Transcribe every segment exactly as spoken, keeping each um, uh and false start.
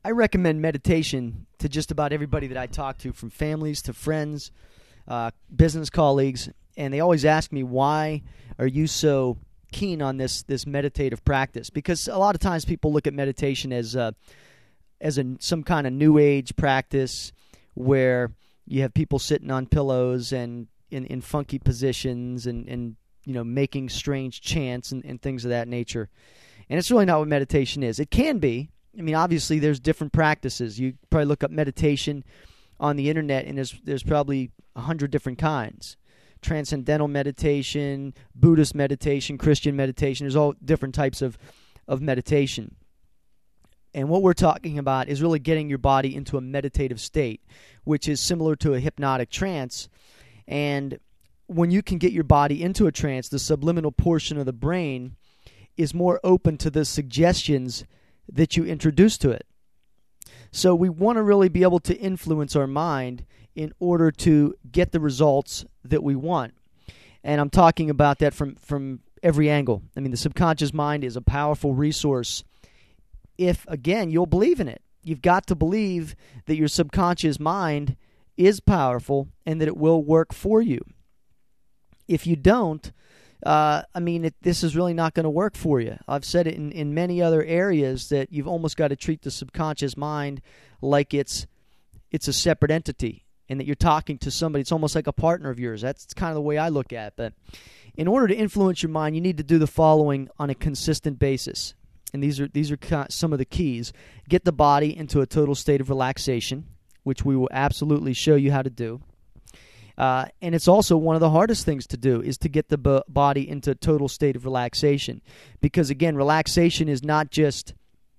I recommend meditation to just about everybody that I talk to, from families to friends, uh, business colleagues, and they always ask me, why are you so keen on this this meditative practice? Because a lot of times people look at meditation as a, as a, some kind of new age practice where you have people sitting on pillows and in, in funky positions and, and you know making strange chants and, and things of that nature. And it's really not what meditation is. It can be. I mean, obviously, there's different practices. You probably look up meditation on the internet, and there's there's probably a hundred different kinds. Transcendental meditation, Buddhist meditation, Christian meditation. There's all different types of, of meditation. And what we're talking about is really getting your body into a meditative state, which is similar to a hypnotic trance. And when you can get your body into a trance, the subliminal portion of the brain is more open to the suggestions that you introduce to it. So we want to really be able to influence our mind in order to get the results that we want. And I'm talking about that from, from every angle. I mean, the subconscious mind is a powerful resource if, again, you'll believe in it. You've got to believe that your subconscious mind is powerful and that it will work for you. If you don't, Uh, I mean, it, this is really not going to work for you. I've said it in, in many other areas that you've almost got to treat the subconscious mind like it's it's a separate entity and that you're talking to somebody. It's almost like a partner of yours. That's kind of the way I look at it. But in order to influence your mind, you need to do the following on a consistent basis. And these are these are some of the keys. Get the body into a total state of relaxation, which we will absolutely show you how to do. Uh, and it's also one of the hardest things to do is to get the b- body into a total state of relaxation. Because, again, relaxation is not just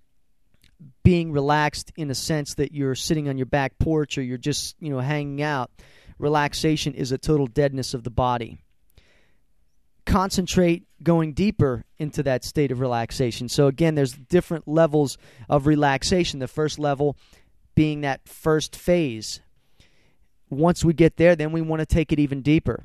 being relaxed in a sense that you're sitting on your back porch or you're just, you know, hanging out. Relaxation is a total deadness of the body. Concentrate going deeper into that state of relaxation. So, again, there's different levels of relaxation. The first level being that first phase. Once we get there, then we want to take it even deeper.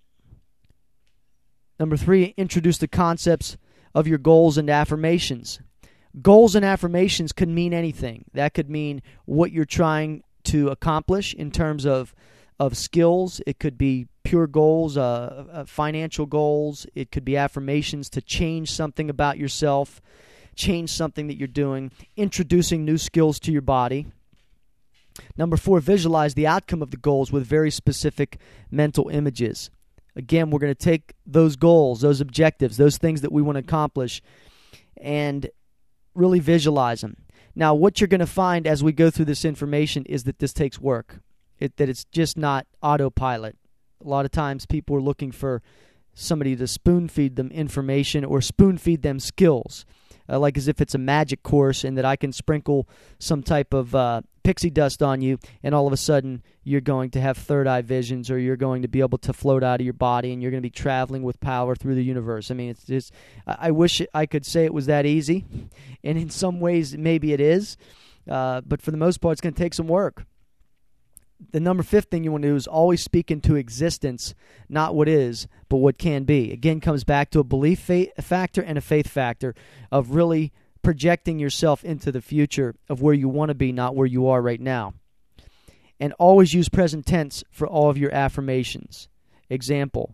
Number three, introduce the concepts of your goals and affirmations. Goals and affirmations could mean anything. That could mean what you're trying to accomplish in terms of, of skills. It could be pure goals, uh, uh, financial goals. It could be affirmations to change something about yourself, change something that you're doing, introducing new skills to your body. Number four, visualize the outcome of the goals with very specific mental images. Again, we're going to take those goals, those objectives, those things that we want to accomplish, and really visualize them. Now, what you're going to find as we go through this information is that this takes work, it, that it's just not autopilot. A lot of times people are looking for somebody to spoon-feed them information or spoon-feed them skills, uh, like as if it's a magic course and that I can sprinkle some type of uh, pixie dust on you, and all of a sudden you're going to have third eye visions, or you're going to be able to float out of your body, and you're going to be traveling with power through the universe. I mean, it's just, I wish I could say it was that easy, and in some ways maybe it is, uh, but for the most part it's going to take some work. The number fifth thing you want to do is always speak into existence, not what is, but what can be. Again, comes back to a belief fa- factor and a faith factor of really projecting yourself into the future of where you want to be, not where you are right now. And always use present tense for all of your affirmations. Example,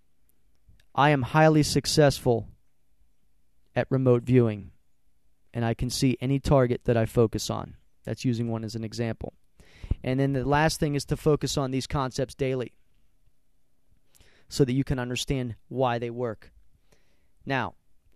I am highly successful at remote viewing, and I can see any target that I focus on. That's using one as an example. And then the last thing is to focus on these concepts daily so that you can understand why they work. Now,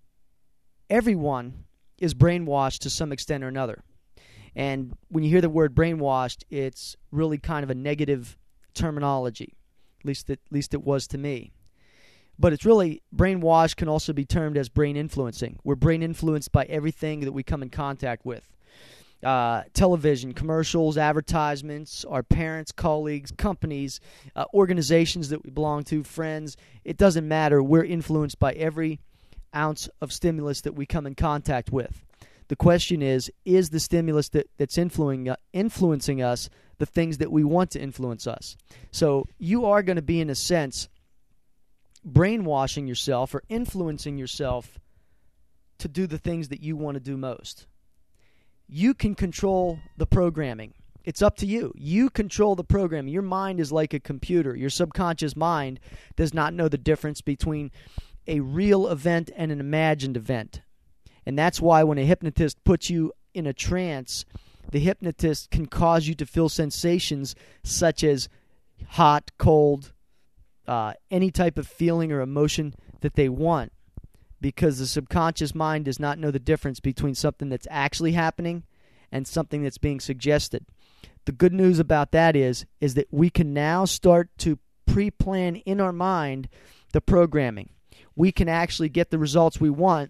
everyone is brainwashed to some extent or another. And when you hear the word brainwashed, it's really kind of a negative terminology. At least it, at least it was to me. But it's really, brainwashed can also be termed as brain influencing. We're brain influenced by everything that we come in contact with. Uh, television, commercials, advertisements, our parents, colleagues, companies, uh, organizations that we belong to, friends. It doesn't matter. We're influenced by every ounce of stimulus that we come in contact with. The question is, is the stimulus that, that's influencing, uh, influencing us the things that we want to influence us? So you are going to be, in a sense, brainwashing yourself or influencing yourself to do the things that you want to do most. you can control the programming. It's up to you. You control the programming. Your mind is like a computer. Your subconscious mind does not know the difference between a real event and an imagined event. And that's why when a hypnotist puts you in a trance, the hypnotist can cause you to feel sensations such as hot, cold, uh, any type of feeling or emotion that they want, because the subconscious mind does not know the difference between something that's actually happening and something that's being suggested. The good news about that is, is that we can now start to pre-plan in our mind the programming. We can actually get the results we want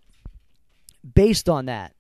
based on that.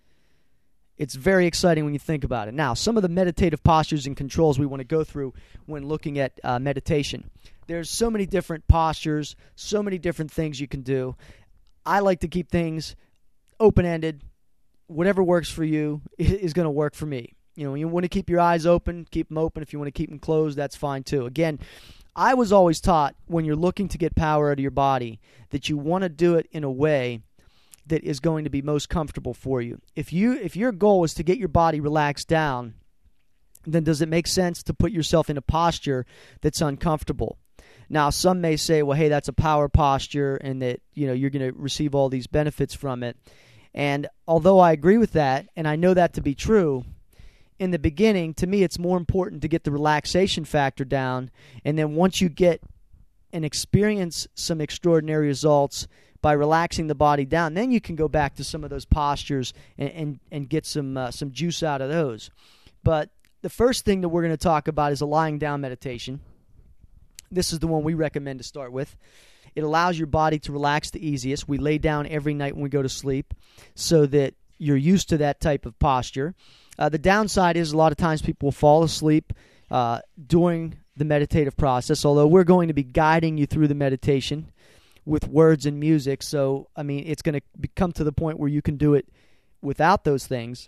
It's very exciting when you think about it. Now, some of the meditative postures and controls we want to go through when looking at uh, meditation. There's so many different postures, so many different things you can do. I like to keep things open-ended. Whatever works for you is going to work for me. You know, you want to keep your eyes open, keep them open. If you want to keep them closed, that's fine too. Again, I was always taught when you're looking to get power out of your body that you want to do it in a way that is going to be most comfortable for you. If you if your goal is to get your body relaxed down, then does it make sense to put yourself in a posture that's uncomfortable? Now, some may say, well, hey, that's a power posture and that, you know, you're going to receive all these benefits from it. And although I agree with that, and I know that to be true, in the beginning, to me, it's more important to get the relaxation factor down. And then once you get and experience some extraordinary results by relaxing the body down, then you can go back to some of those postures and and, and get some uh, some juice out of those. But the first thing that we're going to talk about is a lying down meditation. This is the one we recommend to start with. It allows your body to relax the easiest. We lay down every night when we go to sleep so that you're used to that type of posture. Uh, the downside is a lot of times people will fall asleep uh, during the meditative process, although we're going to be guiding you through the meditation with words and music. So, I mean, it's going to come to the point where you can do it without those things,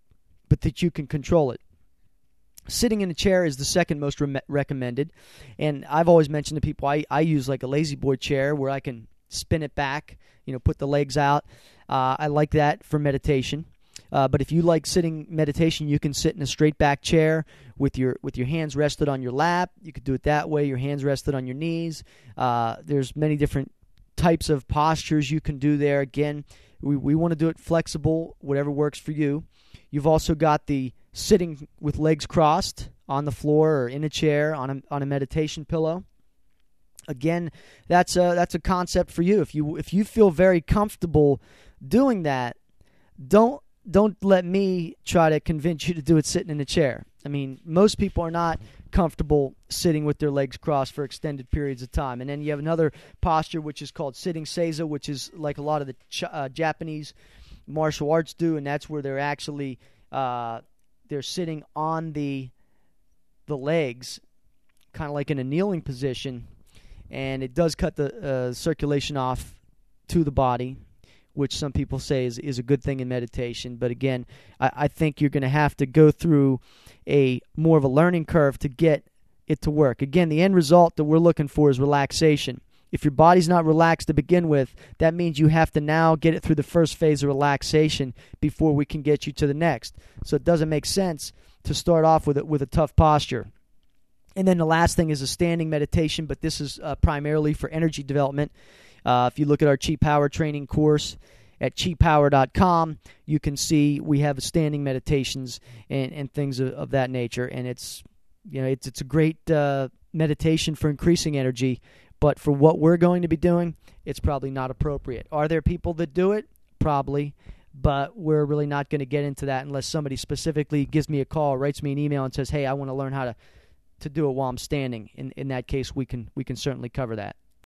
but that you can control it. Sitting in a chair is the second most re- recommended, and I've always mentioned to people I, I use like a lazy boy chair where I can spin it back, you know, put the legs out. Uh, I like that for meditation. Uh, but if you like sitting meditation, you can sit in a straight back chair with your with your hands rested on your lap. You could do it that way, your hands rested on your knees. Uh, there's many different types of postures you can do there. Again, we, we want to do it flexible, whatever works for you. You've also got the sitting with legs crossed on the floor or in a chair on a, on a meditation pillow. Again, that's a, that's a concept for you. If you if you feel very comfortable doing that, don't don't let me try to convince you to do it sitting in a chair. I mean, most people are not comfortable sitting with their legs crossed for extended periods of time. And then you have another posture which is called sitting seiza, which is like a lot of the ch- uh, Japanese martial arts do, and that's where they're actually uh, they're sitting on the the legs, kind of like in a kneeling position, and it does cut the uh, circulation off to the body, which some people say is, is a good thing in meditation. But again, I, I think you're going to have to go through a more of a learning curve to get it to work. Again, the end result that we're looking for is relaxation. If your body's not relaxed to begin with, that means you have to now get it through the first phase of relaxation before we can get you to the next. So it doesn't make sense to start off with a, with a tough posture. And then the last thing is a standing meditation, but this is uh, primarily for energy development. Uh, if you look at our Chi Power training course at chi power dot com, you can see we have standing meditations and, and things of, of that nature. And it's, you know, it's it's a great uh, meditation for increasing energy, but for what we're going to be doing, it's probably not appropriate. Are there people that do it? Probably, but we're really not going to get into that unless somebody specifically gives me a call, writes me an email, and says, "Hey, I want to learn how to to do it while I'm standing." In in that case, we can we can certainly cover that.